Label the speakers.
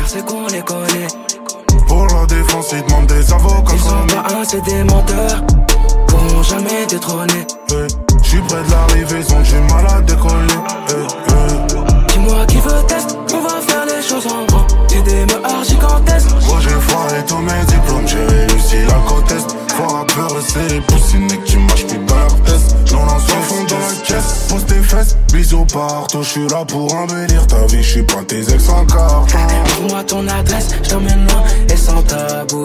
Speaker 1: frères, c'est qu'on les connaît.
Speaker 2: Pour la défense, ils demandent des avocats.
Speaker 1: Ils sont pas un, c'est des menteurs, pourront jamais détrôner.
Speaker 2: J'suis près de l'arrivée, ils ont du mal à décoller.
Speaker 1: Dis-moi qui veut test, on va faire les choses en grand. J'ai des meurs gigantesques.
Speaker 2: Gros, j'ai foiré tous mes diplômes, j'ai réussi la côte est. Faut à peur, c'est les poussines que tu mâches plus dans leur test. Non, non, sans fond dans la caisse. Pose tes fesses, bisous partout. J'suis là pour embellir ta vie, j'suis pas tes ex en carton.
Speaker 1: Trouve-moi ton adresse, j't'emmène loin et sans tabou.